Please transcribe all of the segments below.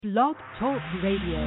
Blog Talk Radio.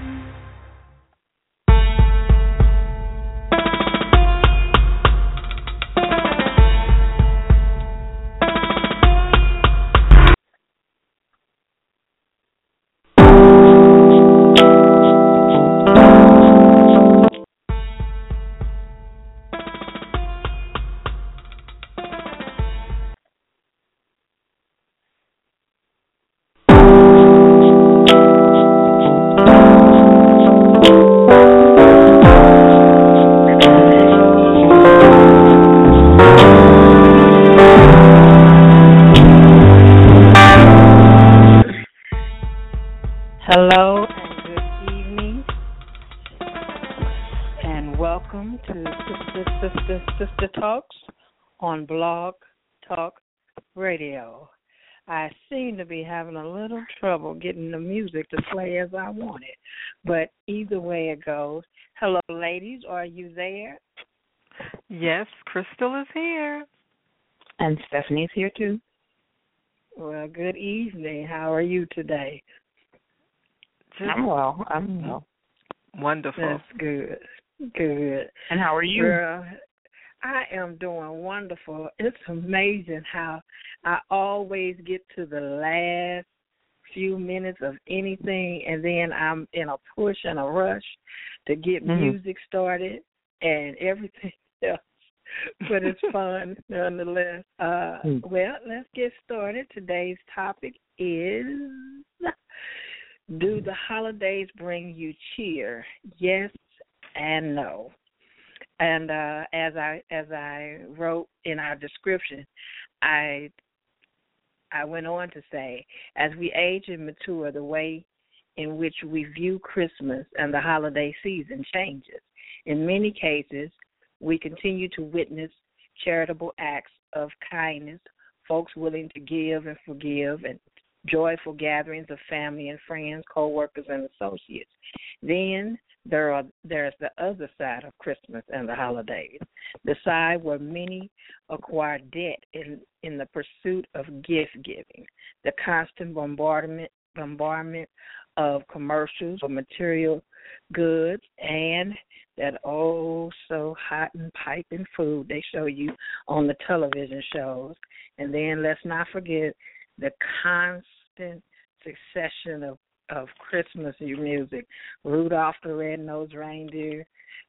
Hello and good evening, and welcome to Sister Talks on Blog Talk Radio. I seem to be having a little trouble getting the music to play as I want it, but either way it goes. Hello, ladies, are you there? Yes, Crystal is here. And Stephanie's here too. Well, good evening. How are you today? I'm well. Wonderful. That's good. Good. And how are you? Girl, I am doing wonderful. It's amazing how I always get to the last few minutes of anything, and then I'm in a push and a rush to get music started and everything else. But it's fun nonetheless. Well, let's get started. Today's topic is, do the holidays bring you cheer? Yes and no. And as I wrote in our description, I went on to say, as we age and mature, the way in which we view Christmas and the holiday season changes. In many cases, we continue to witness charitable acts of kindness, folks willing to give and forgive, and joyful gatherings of family and friends, co-workers and associates. Then there's the other side of Christmas and the holidays, the side where many acquire debt in the pursuit of gift giving, the constant bombardment of commercials for material goods, and that so hot and piping food they show you on the television shows. And then let's not forget the constant succession of Christmas music, Rudolph the Red-Nosed Reindeer,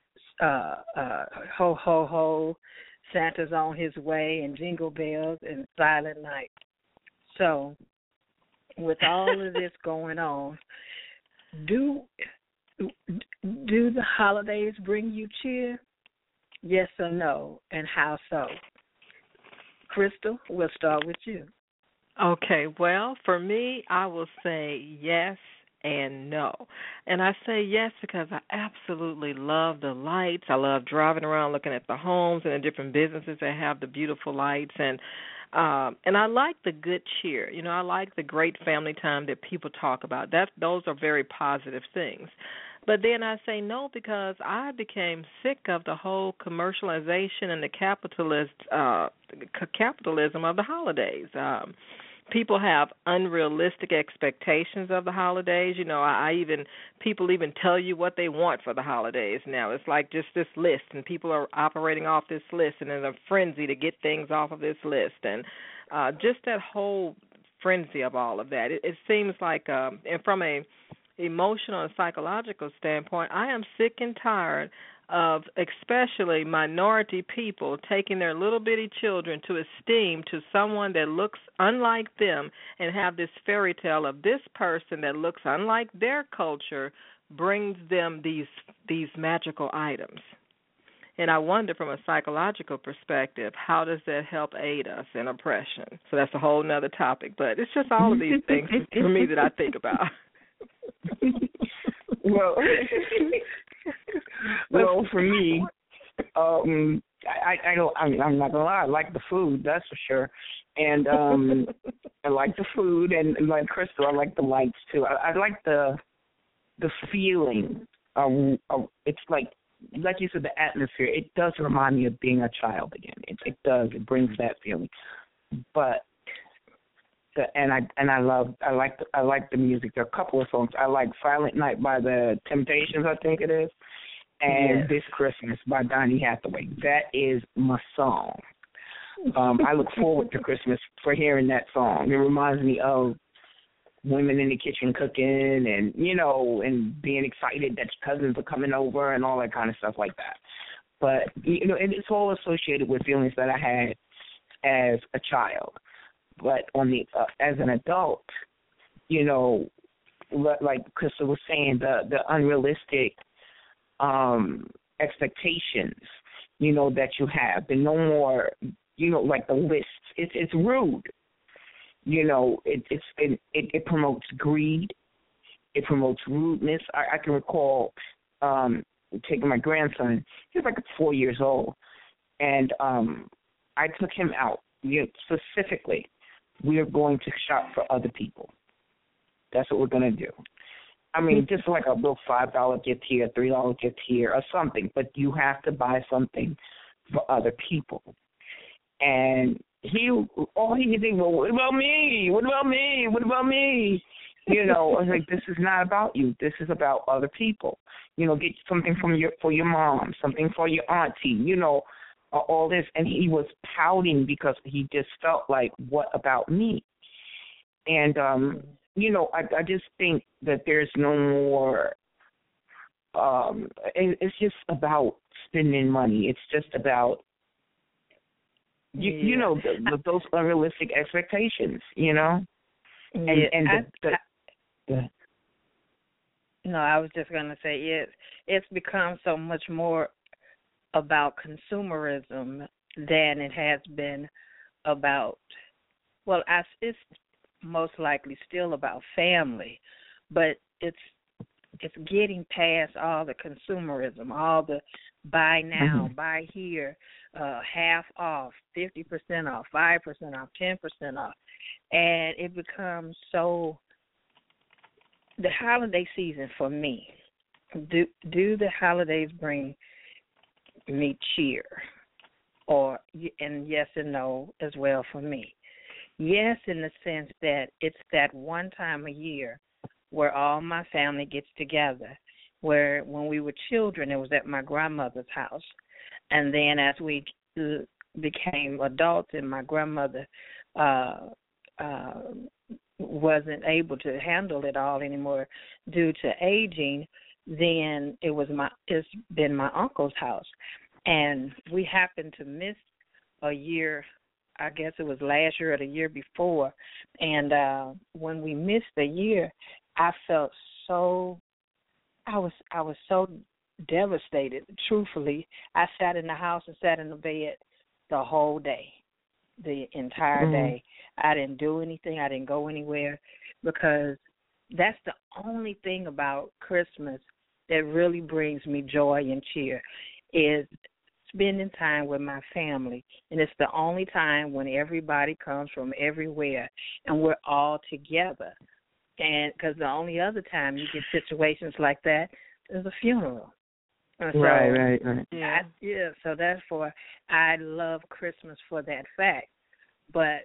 Ho, Ho, Ho, Santa's on his way, and Jingle Bells, and Silent Night. So, with all of this going on, do the holidays bring you cheer? Yes or no, and how so? Crystal, we'll start with you. Okay, well, for me, I will say yes and no. And I say yes because I absolutely love the lights. I love driving around looking at the homes and the different businesses that have the beautiful lights. And I like the good cheer. You know, I like the great family time that people talk about. Those are very positive things. But then I say no because I became sick of the whole commercialization and the capitalism of the holidays. People have unrealistic expectations of the holidays. You know, people even tell you what they want for the holidays now. It's like just this list, and people are operating off this list, and in a frenzy to get things off of this list, and just that whole frenzy of all of that. It seems like, and from a emotional and psychological standpoint, I am sick and tired of especially minority people taking their little bitty children to esteem to someone that looks unlike them and have this fairy tale of this person that looks unlike their culture brings them these magical items. And I wonder from a psychological perspective, how does that help aid us in oppression? So that's a whole nother topic, but it's just all of these things for me that I think about. Well, well, for me, I'm not gonna lie. I like the food, that's for sure, and I like the food, and like Crystal, I like the lights too. I like the feeling. It's like you said, the atmosphere. It does remind me of being a child again. It does. It brings that feeling. But I like the music. There are a couple of songs. I like Silent Night by the Temptations, I think it is, and This Christmas by Donny Hathaway. That is my song. I look forward to Christmas for hearing that song. It reminds me of women in the kitchen cooking and, and being excited that your cousins are coming over and all that kind of stuff like that. But, and it's all associated with feelings that I had as a child. But as an adult, like Crystal was saying, the unrealistic expectations, that you have, the no more, like the lists. It's rude. It promotes greed. It promotes rudeness. I can recall taking my grandson. He was like 4 years old, and I took him out. Specifically, we are going to shop for other people. That's what we're going to do. I mean, just like a little $5 gift here, $3 gift here, or something. But you have to buy something for other people. And all he could think, well, what about me? What about me? What about me? I was like, this is not about you. This is about other people. Get something for your mom, something for your auntie, all this. And he was pouting because he just felt like, what about me? And, I just think that there's no more, it's just about spending money. It's just about, those unrealistic expectations, No, I was just going to say it's become so much more about consumerism than it has been about, it's most likely still about family, but it's getting past all the consumerism, all the buy now, buy here, half off, 50% off, 5% off, 10% off, and it becomes so. The holiday season for me, do the holidays bring me cheer, and yes and no as well for me. Yes, in the sense that it's that one time a year where all my family gets together, where when we were children, it was at my grandmother's house. And then as we became adults and my grandmother wasn't able to handle it all anymore due to aging, then it's been my uncle's house. And we happened to miss a year, I guess it was last year or the year before. And when we missed the year, I felt I was so devastated. Truthfully, I sat in the house and sat in the bed the whole day, the entire day. I didn't do anything. I didn't go anywhere because that's the only thing about Christmas that really brings me joy and cheer is spending time with my family. And it's the only time when everybody comes from everywhere and we're all together. And because the only other time you get situations like that is a funeral. So, right. Yeah. So therefore, I love Christmas for that fact. But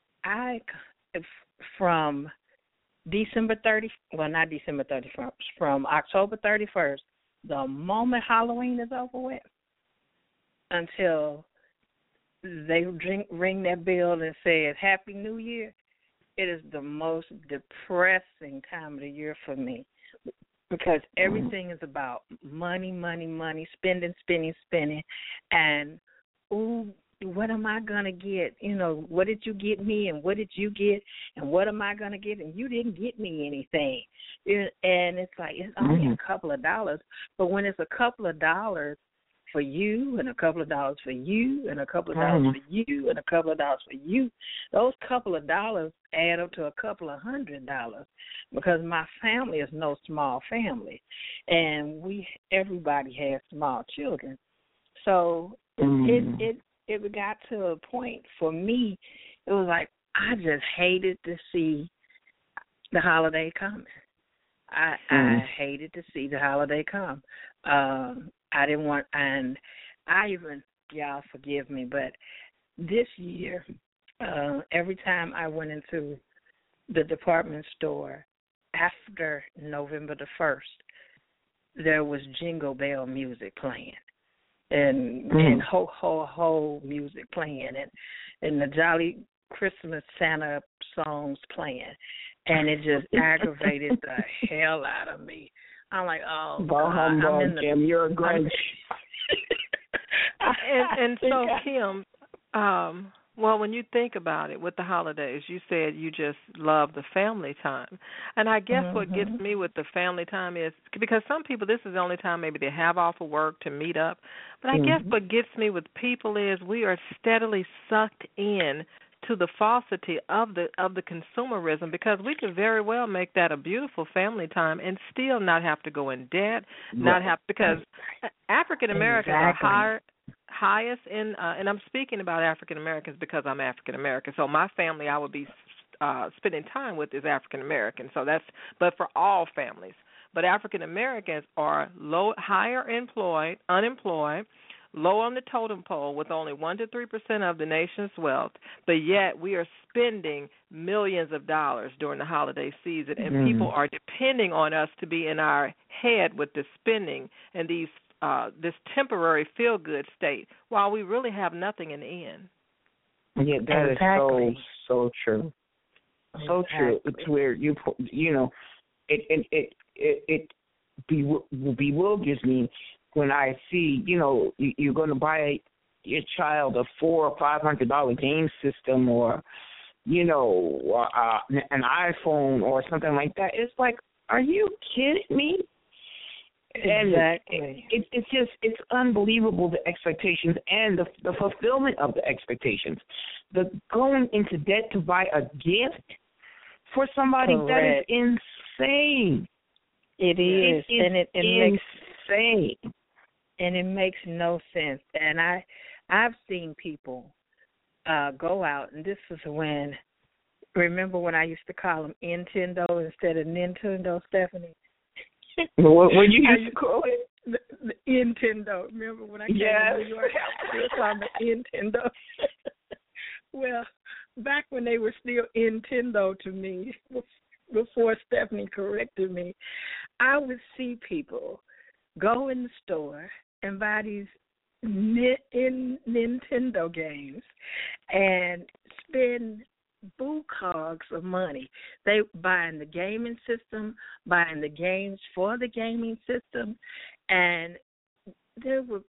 from December 30th, not December 31st, from October 31st, the moment Halloween is over with, until they ring that bell and say Happy New Year, it is the most depressing time of the year for me because everything is about money, spending, and what am I going to get? What did you get me and what did you get and what am I going to get? And you didn't get me anything. And it's like it's only a couple of dollars, but when it's a couple of dollars for you and a couple of dollars for you and a couple of dollars for you and a couple of dollars for you, those couple of dollars add up to a couple of $100 because my family is no small family, and everybody has small children. So it got to a point for me, it was like I just hated to see the holiday coming. I hated to see the holiday come. I didn't want, and I even, y'all forgive me, but this year, every time I went into the department store after November the 1st, there was Jingle Bell music playing and ho music playing and the Jolly Christmas Santa songs playing, and it just aggravated the hell out of me. I'm like, oh, God, I'm in the, Kim, you're a Grinch. and so, Kim, well, when you think about it, with the holidays, you said you just love the family time. And I guess what gets me with the family time is, because some people, this is the only time maybe they have off of work to meet up. But I guess what gets me with people is we are steadily sucked in to the falsity of the consumerism, because we could very well make that a beautiful family time and still not have to go in debt, not have, because African Americans are highest in, and I'm speaking about African Americans because I'm African American. So my family I would be spending time with is African American. So that's, but for all families, but African Americans are higher unemployed, low on the totem pole with only 1 to 3% of the nation's wealth, but yet we are spending millions of dollars during the holiday season, and people are depending on us to be in our head with the spending and this temporary feel-good state, while we really have nothing in the end. Yeah, that is so true. So true. It's where you know, it bewilders me when I see, you know, you're going to buy your child a $400 or $500 game system, or, you know, an iPhone or something like that. It's like, are you kidding me? Exactly. And it's unbelievable, the expectations and the fulfillment of the expectations. The going into debt to buy a gift for somebody, that is insane. It is, and it makes insane. And it makes no sense. And I've seen people go out, and this is when, remember when I used to call them Nintendo instead of Nintendo, Stephanie? What you used to call it? The Nintendo. Remember when I came to New York? They were calling it Nintendo. Well, back when they were still Nintendo to me, before Stephanie corrected me, I would see people go in the store and buy these Nintendo games and spend buku-hogs of money. They buying the gaming system, buying the games for the gaming system, and there were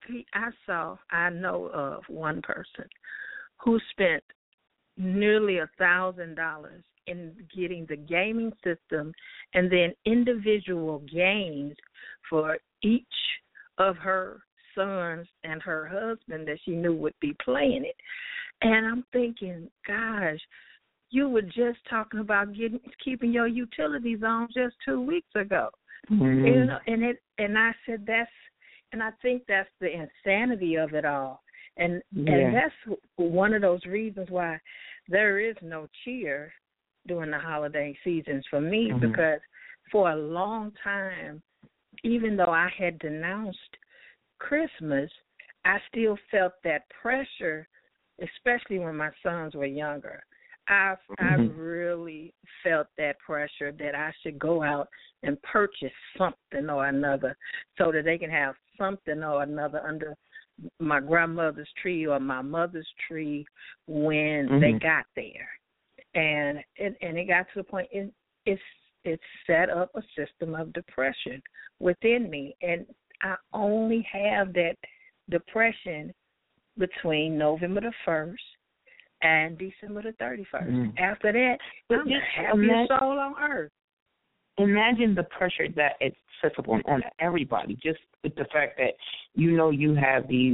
I know of one person who spent nearly $1,000 in getting the gaming system and then individual games for each of her sons and her husband that she knew would be playing it. And I'm thinking, gosh, you were just talking about keeping your utilities on just 2 weeks ago. You know, and I said and I think that's the insanity of it all. And that's one of those reasons why there is no cheer during the holiday seasons for me, because for a long time, even though I had denounced Christmas, I still felt that pressure, especially when my sons were younger. I really felt that pressure that I should go out and purchase something or another so that they can have something or another under my grandmother's tree or my mother's tree when they got there. And it got to the point, it set up a system of depression within me. And I only have that depression between November the 1st and December the 31st. After that, I'm the happiest soul on earth. Imagine the pressure that it sets up on everybody, just with the fact that you have these,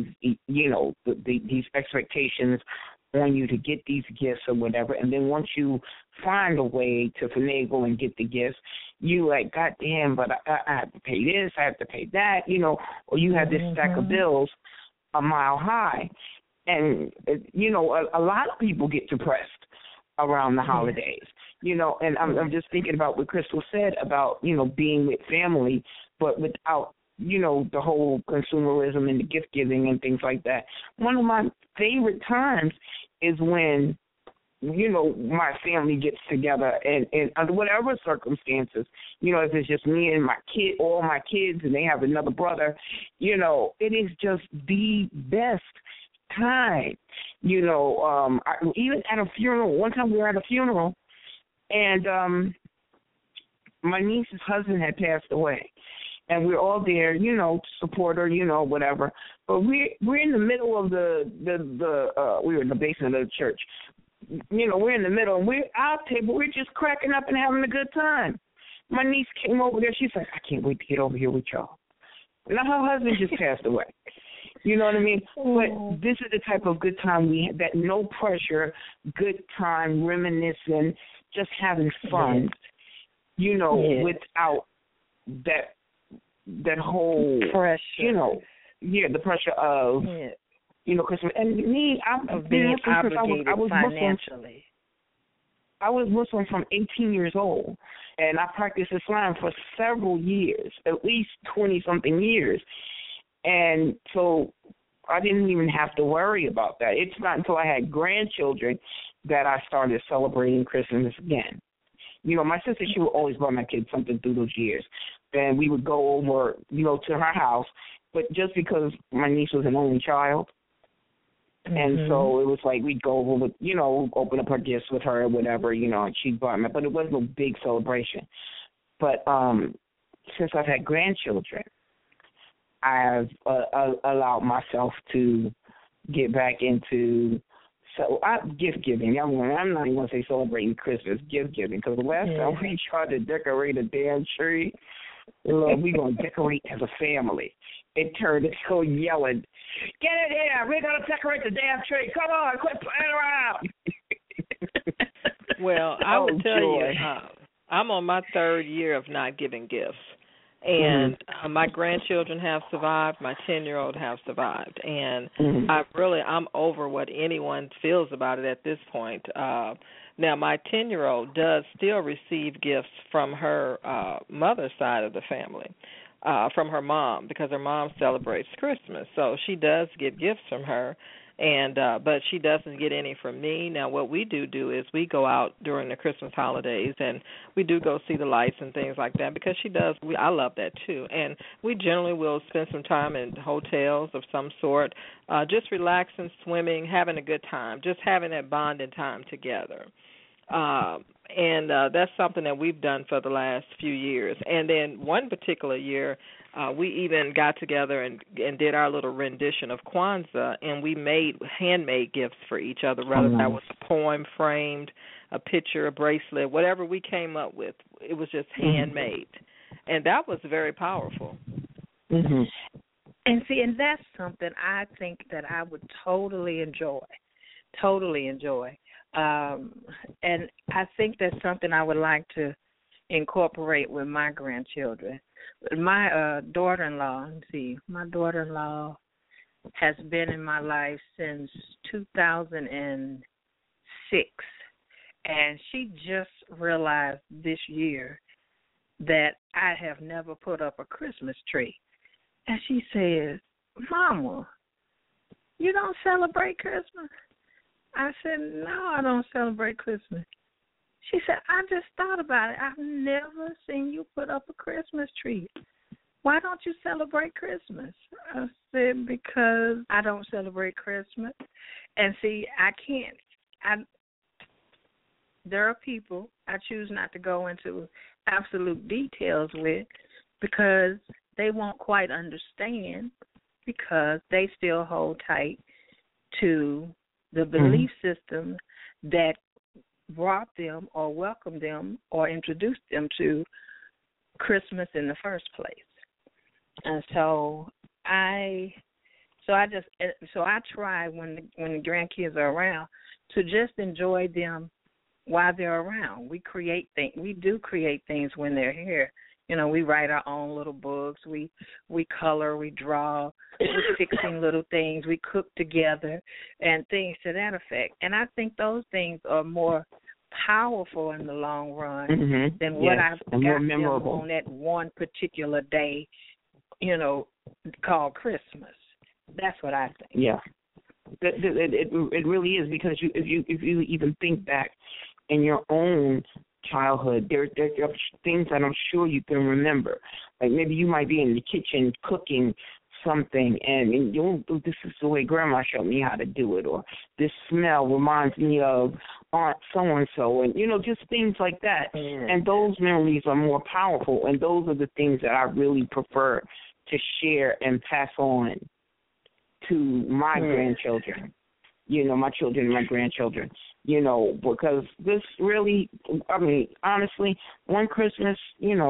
these expectations on you to get these gifts or whatever, and then once you find a way to finagle and get the gifts, you like, God damn, but I have to pay this, I have to pay that, or you have this stack of bills a mile high. And, a lot of people get depressed around the holidays, and I'm just thinking about what Crystal said about, being with family, but without, the whole consumerism and the gift giving and things like that. One of my favorite times is when my family gets together and under whatever circumstances, if it's just me and all my kids, and they have another brother, it is just the best time. Even at a funeral, one time we were at a funeral, and my niece's husband had passed away. And we're all there, to support her, whatever. But we're in the middle of we were in the basement of the church. We're in the middle, and we're at our table. We're just cracking up and having a good time. My niece came over there. She's like, I can't wait to get over here with y'all. Now her husband just passed away. You know what I mean? But this is the type of good time we have, that no pressure, good time, reminiscing, just having fun, without that whole pressure. The pressure of Christmas. And me, of being obligated I was financially. I was Muslim from 18 years old, and I practiced Islam for several years, at least 20-something years. And so I didn't even have to worry about that. It's not until I had grandchildren that I started celebrating Christmas again. My sister, she would always buy my kids something through those years. And we would go over, to her house. But just because my niece was an only child, and so it was like we'd go over with, open up her gifts with her or whatever, and she'd buy me. But it wasn't a big celebration. But since I've had grandchildren, I've allowed myself to get back into gift giving. I'm not even going to say celebrating Christmas, gift giving, because the last time we tried to decorate a damn tree, we're going to decorate as a family. It turned into yelling, get in here, we're going to decorate the damn tree. Come on, quit playing around. Well, I will tell you, I'm on my third year of not giving gifts. And my grandchildren have survived. My 10-year-old have survived. And I'm over what anyone feels about it at this point. Now, my 10-year-old does still receive gifts from her mother's side of the family, from her mom, because her mom celebrates Christmas. So she does get gifts from her. And but she doesn't get any from me. Now, what we do is we go out during the Christmas holidays, and we do go see the lights and things like that, because she does. I love that, too. And we generally will spend some time in hotels of some sort, just relaxing, swimming, having a good time, just having that bonding time together. And that's something that we've done for the last few years. And then one particular year, we even got together and did our little rendition of Kwanzaa, and we made handmade gifts for each other, whether that was a poem framed, a picture, a bracelet, whatever we came up with. It was just handmade. And that was very powerful. And see, and that's something I think that I would totally enjoy. And I think that's something I would like to incorporate with my grandchildren. My daughter-in-law has been in my life since 2006, and she just realized this year that I have never put up a Christmas tree. And she says, Mama, you don't celebrate Christmas? I said, no, I don't celebrate Christmas. She said, I just thought about it. I've never seen you put up a Christmas tree. Why don't you celebrate Christmas? I said, because I don't celebrate Christmas. And see, I can't. There are people I choose not to go into absolute details with because they won't quite understand, because they still hold tight to the belief system that brought them or welcomed them or introduced them to Christmas in the first place. And so I try when the grandkids are around to just enjoy them while they're around. We do create things when they're here. We write our own little books. We color, we draw, we're fixing little things. We cook together and things to that effect. And I think those things are more powerful in the long run than what I've got them on that one particular day, called Christmas. That's what I think. Yeah. It really is, because if you even think back in your own childhood, there are things that I'm sure you can remember. Like maybe you might be in the kitchen cooking something, and this is the way Grandma showed me how to do it, or this smell reminds me of Aunt so and so, and just things like that. Yeah. And those memories are more powerful, and those are the things that I really prefer to share and pass on to my grandchildren. My children and my grandchildren. Because this really, I mean, honestly, one Christmas,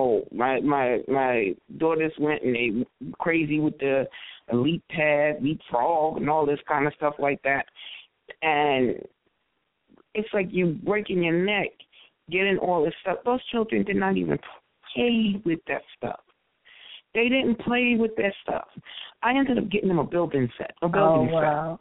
my daughters went and they crazy with the Elite Pad, Leapfrog, and all this kind of stuff like that. And it's like you breaking your neck getting all this stuff. Those children did not even play with that stuff. They didn't play with that stuff. I ended up getting them a building set. Wow.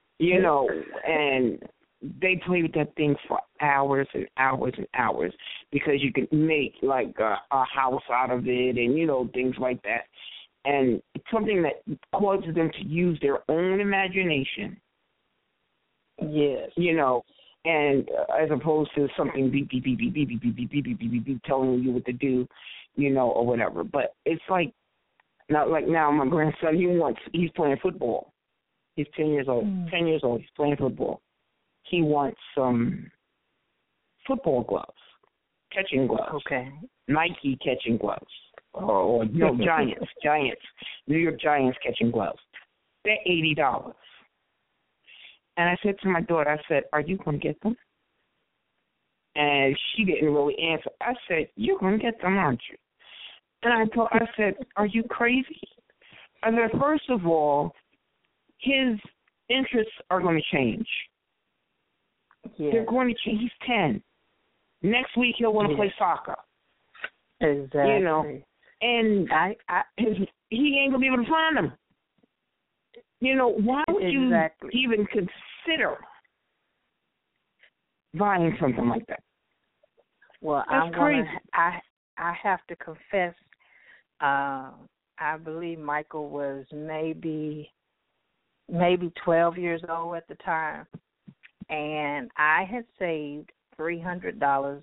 And they played with that thing for hours and hours and hours, because you could make like a house out of it and, things like that. And it's something that causes them to use their own imagination. Yes. And as opposed to something beep, beep, beep, beep, beep, beep, beep, beep, beep, beep, beep, beep, telling you what to do, or whatever. But it's like now my grandson, he's playing football. He's 10 years old. 10 years old. He's playing football. He wants some football gloves, catching gloves. Okay. Nike catching gloves. Or Giants. New York Giants catching gloves. They're $80. And I said to my daughter, I said, "Are you going to get them?" And she didn't really answer. I said, "You're going to get them, aren't you?" And I said, "Are you crazy?" I said, first of all, his interests are going to change. Yeah. They're going to change. He's 10. Next week he'll want to play soccer. Exactly. And he ain't going to be able to find them. Why would you even consider buying something like that? Well, That's crazy. I have to confess, I believe Michael was maybe 12 years old at the time, and I had saved $300.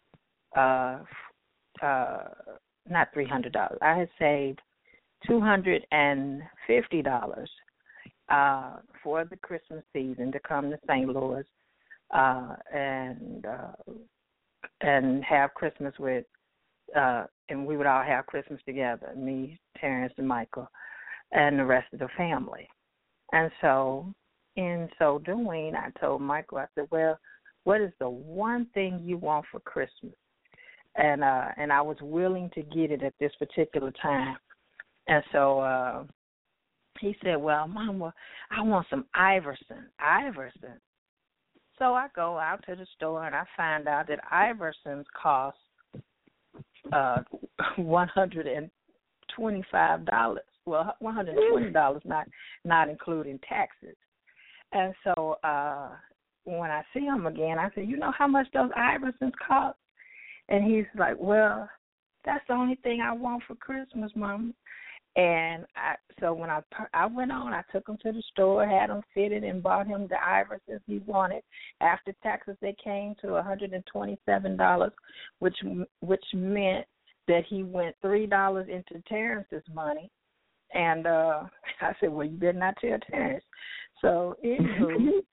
Not $300. I had saved $250 for the Christmas season to come to St. Louis and have Christmas with, and we would all have Christmas together, me, Terrence, and Michael, and the rest of the family. And so, in so doing, I told Michael, I said, "Well, what is the one thing you want for Christmas?" And I was willing to get it at this particular time. And so he said, "Well, Mama, I want some Iverson. So I go out to the store and I find out that Iversons cost $125. Well, $120, not including taxes. And so when I see him again, I said, "You know how much those Iversons cost?" And he's like, "Well, that's the only thing I want for Christmas, Mama." And so when I went on, I took him to the store, had him fitted, and bought him the Iversons he wanted. After taxes, they came to $127, which meant that he went $3 into Terrence's money. And I said, "Well, you better not tell Terrence." So anywho,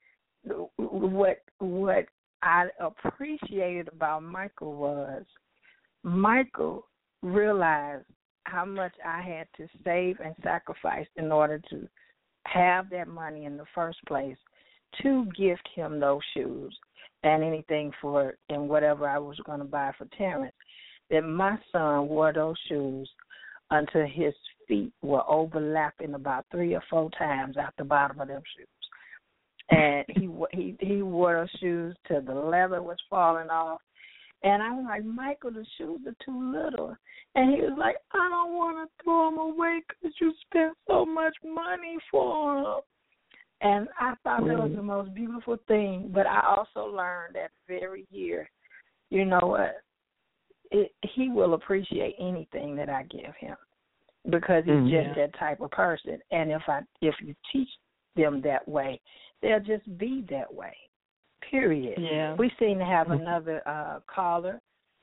what I appreciated about Michael was Michael realized how much I had to save and sacrifice in order to have that money in the first place to gift him those shoes and anything for and whatever I was going to buy for Terrence. That my son wore those shoes until his feet were overlapping about 3 or 4 times out the bottom of them shoes. And he wore those shoes till the leather was falling off. And I was like, "Michael, the shoes are too little." And he was like, "I don't want to throw them away because you spent so much money for them." And I thought that was the most beautiful thing. But I also learned that very year, you know what, he will appreciate anything that I give him because he's just that type of person. And if you teach them that way. They'll just be that way, period. Yeah. We seem to have another caller,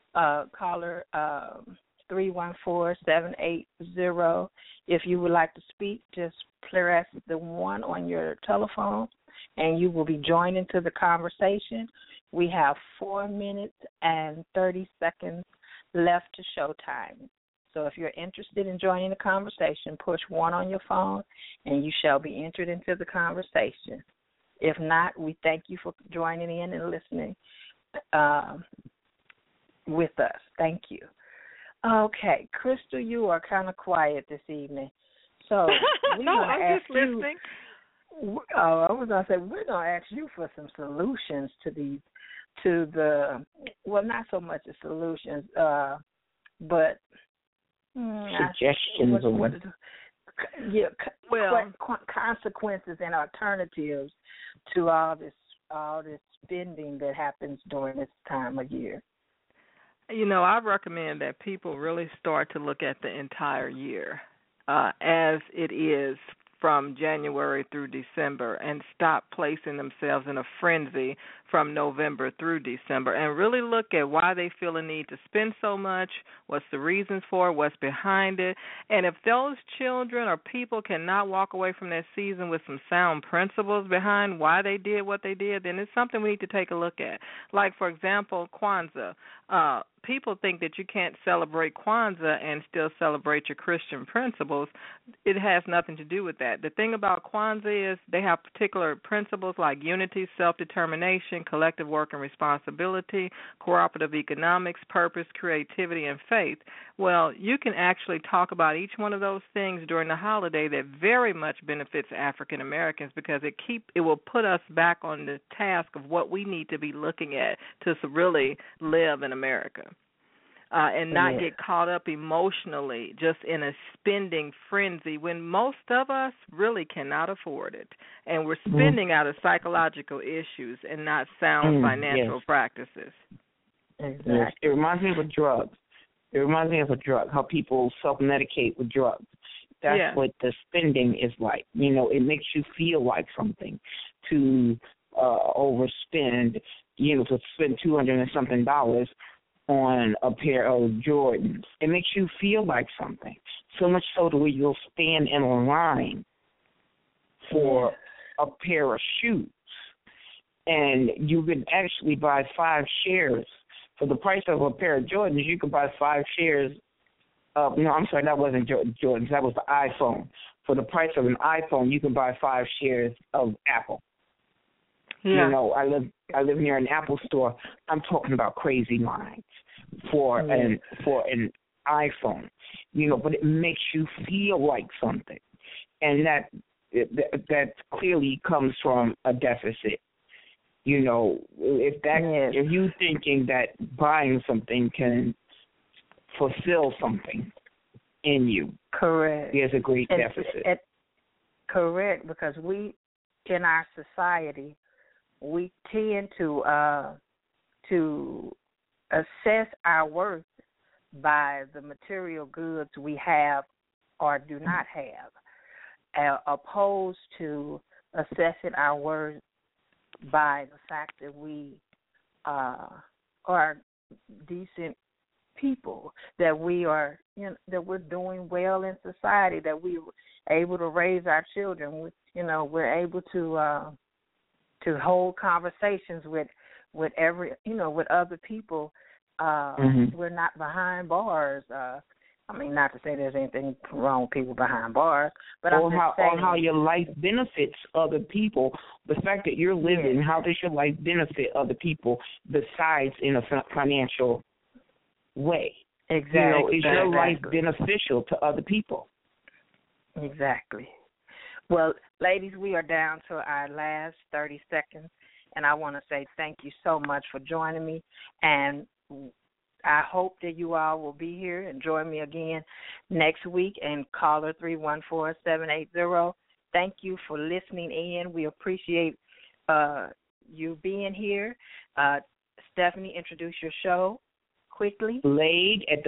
314-780. If you would like to speak, just press the 1 on your telephone, and you will be joined into the conversation. We have 4 minutes and 30 seconds left to showtime. So if you're interested in joining the conversation, push 1 on your phone, and you shall be entered into the conversation. If not, we thank you for joining in and listening with us. Thank you. Okay, Crystal, you are kind of quiet this evening. So no, I'm just listening. I was going to say, we're going to ask you for some solutions to well, not so much the solutions, but suggestions. Consequences and alternatives to all this spending that happens during this time of year. I recommend that people really start to look at the entire year as it is from January through December, and stop placing themselves in a frenzy from November through December, and really look at why they feel a need to spend so much, what's the reasons for it, what's behind it. And if those children or people cannot walk away from that season with some sound principles behind why they did what they did, then it's something we need to take a look at. Like, for example, Kwanzaa. People think that you can't celebrate Kwanzaa and still celebrate your Christian principles. It has nothing to do with that. The thing about Kwanzaa is they have particular principles like unity, self-determination, collective work and responsibility, cooperative economics, purpose, creativity, and faith. Well, you can actually talk about each one of those things during the holiday that very much benefits African Americans, because it will put us back on the task of what we need to be looking at to really live in America. And not get caught up emotionally just in a spending frenzy when most of us really cannot afford it. And we're spending out of psychological issues and not sound financial practices. Exactly. Yes. It reminds me of a drug. How people self-medicate with drugs. That's what the spending is like. It makes you feel like something to overspend, to spend $200 and something on a pair of Jordans. It makes you feel like something. So much so that you'll stand in a line for a pair of shoes. And you could actually buy 5 shares. For the price of a pair of Jordans, you could buy 5 shares of, that wasn't Jordans, that was the iPhone. For the price of an iPhone, you can buy 5 shares of Apple. Yeah. I live near an Apple store. I'm talking about crazy lines for an iPhone. But it makes you feel like something, and that clearly comes from a deficit. If you thinking that buying something can fulfill something in you, correct, there's a great deficit. Correct, because we in our society, we tend to assess our worth by the material goods we have or do not have, opposed to assessing our worth by the fact that we are decent people, that we are, that we're doing well in society, that we were able to raise our children. We're able to hold conversations with other people. We're not behind bars. Not to say there's anything wrong with people behind bars, but I'm just saying, or how your life benefits other people. The fact that you're living, how does your life benefit other people besides in a financial way? Exactly. Is your life beneficial to other people? Exactly. Well, ladies, we are down to our last 30 seconds, and I want to say thank you so much for joining me, and I hope that you all will be here and join me again next week, and caller 314-780. Thank you for listening in. We appreciate you being here. Stephanie, introduce your show quickly. Laid at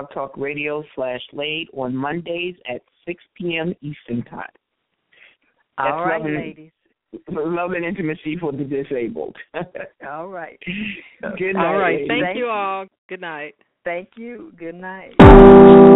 www.blogtalkradio.com/Laid on Mondays at 6 p.m. Eastern Time. All right, ladies. Love and intimacy for the disabled. All right. Good night. All right. Ladies. Thank you all. Good night. Thank you. Good night.